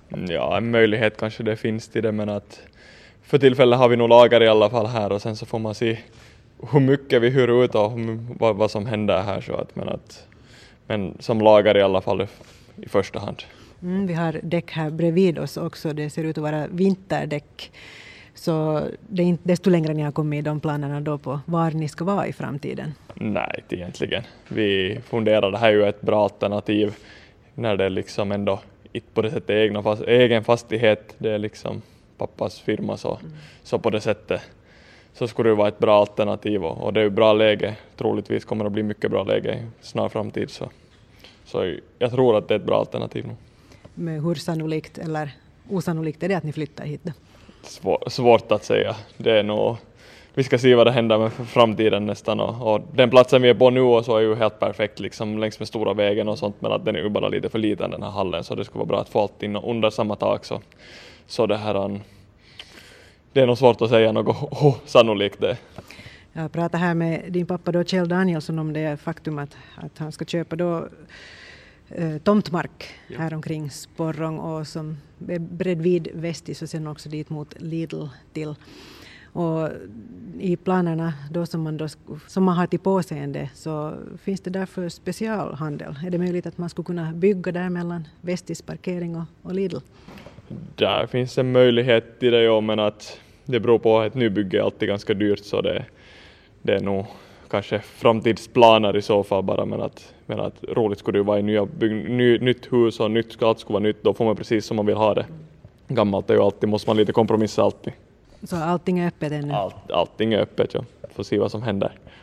Ja, en möjlighet kanske det finns till det, men att för tillfället har vi nog lager i alla fall här och sen så får man se hur mycket vi hyr ut och vad som händer här. Så att, men som lager i alla fall i första hand. Vi har däck här bredvid oss också. Det ser ut att vara vinterdäck. Så det är inte desto längre ni har kommit i de planerna då på var ni ska vara i framtiden? Nej, inte egentligen. Vi funderar, det här är ju ett bra alternativ när det liksom ändå inte på det sättet egen fastighet. Det är liksom pappas firma så på det sättet så skulle det vara ett bra alternativ och det är ju bra läge. Troligtvis kommer det att bli mycket bra läge i snar framtid så jag tror att det är ett bra alternativ nu. Men hur sannolikt eller osannolikt är det att ni flyttar hit då? Svårt att säga. Det är nog, vi ska se vad det händer med framtiden nästan och den platsen vi är på nu och så är ju helt perfekt liksom längs med stora vägen och sånt, men att den är ju bara lite för liten den här hallen, så det skulle vara bra att få allt in under samma tak så det här det är nog svårt att säga något sannolikt det. Jag pratade här med din pappa då, Kjell Danielsson, om det faktum att han ska köpa då tomtmark här omkring Sporrong och som är bredvid Vestis och sen också dit mot Lidl till. Och i planerna då som man har till påseende så finns det därför specialhandel. Är det möjligt att man skulle kunna bygga där mellan Vestis parkering och Lidl? Där finns en möjlighet till det, men att det beror på att ett nybygge är alltid ganska dyrt, så det är nog kanske framtidsplaner i så fall bara, men att roligt skulle det vara i nytt hus och allt skulle vara nytt, då får man precis som man vill ha det. Gammalt är ju alltid, måste man lite kompromissa alltid. Så allting är öppet ännu? Allting är öppet, ja. Får se vad som händer.